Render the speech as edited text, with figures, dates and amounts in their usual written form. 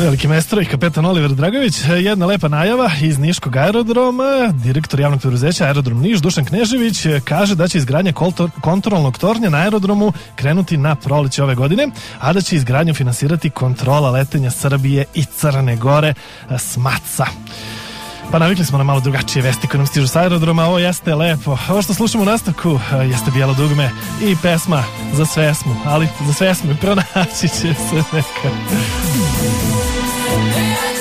Veliki maestro i kapetan Oliver Dragović. Jedna lepa najava iz Niškog aerodroma. Direktor javnog preduzeća Aerodrom Niš, Dušan Knežević, kaže da će izgradnja kontrolnog tornja na aerodromu krenuti na proleće ove godine, a da će izgradnju finansirati Kontrola letenja Srbije i Crne Gore, SMATSA. Pa navikli smo na malo drugačije vesti koje nam stižu s aerodroma. Ovo jeste lepo. Ovo što slušamo u nastavku jeste Bijelo dugme i pesma Za sve smo, ali za sve smo i pronaći će se neka.